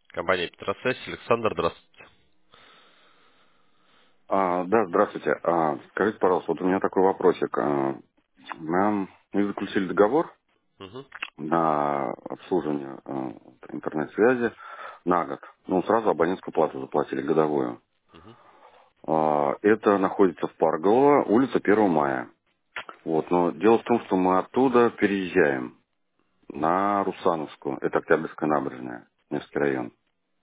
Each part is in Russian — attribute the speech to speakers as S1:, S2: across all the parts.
S1: Компания Петросвязь. Александр, здравствуйте.
S2: Да, здравствуйте. Скажите, пожалуйста, вот у меня такой вопросик. Мы заключили договор
S1: Мгм.
S2: на обслуживание интернет-связи на год. Ну, сразу абонентскую плату заплатили годовую.
S1: Мгм.
S2: Это находится в Парголово, улица 1 мая. Вот, но дело в том, что мы оттуда переезжаем на Русановскую. Это Октябрьская набережная, Невский район.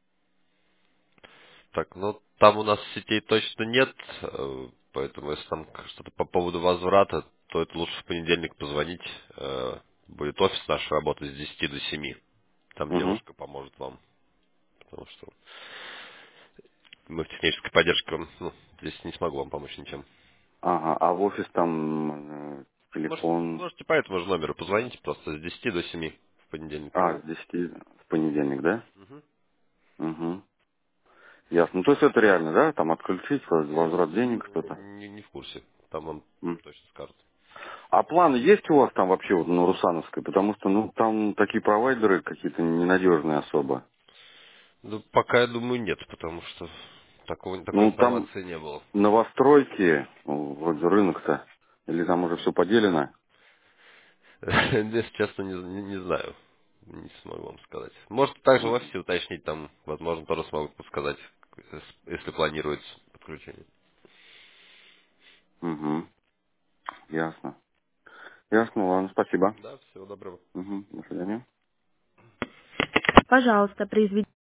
S1: Так, ну там у нас сетей точно нет, поэтому если там что-то по поводу возврата, то это лучше в понедельник позвонить. Будет офис наш работать с 10 до 7. Там
S2: Угу.
S1: девушка поможет вам, потому что мы в технической поддержке здесь не смогу вам помочь ничем.
S2: Ага, а в офис там телефон.
S1: Можете по этому же номеру позвонить, просто с 10 до 7 в понедельник
S2: С
S1: позвонить.
S2: 10 в понедельник, да?
S1: Мгм.
S2: Угу. Ясно. Ну, то есть это реально, да? Там отключить, возврат денег что-то.
S1: Не в курсе, там он
S2: М.
S1: точно скажет.
S2: А планы есть у вас там вообще вот на Русановской? Потому что, ну, там такие провайдеры какие-то ненадежные особо.
S1: Ну, пока, я думаю, нет, потому что такой
S2: Ну, там
S1: информации не было.
S2: новостройки, ну, вроде рынок-то, или там уже все поделено?
S1: Если честно, не знаю. Не смогу вам сказать. Может, также в офисе уточнить, там, возможно, тоже смогут подсказать, если планируется подключение.
S2: Угу. Ясно. Ясно, ладно, спасибо.
S1: Да, всего доброго.
S2: Угу. До свидания.
S3: Пожалуйста, произведите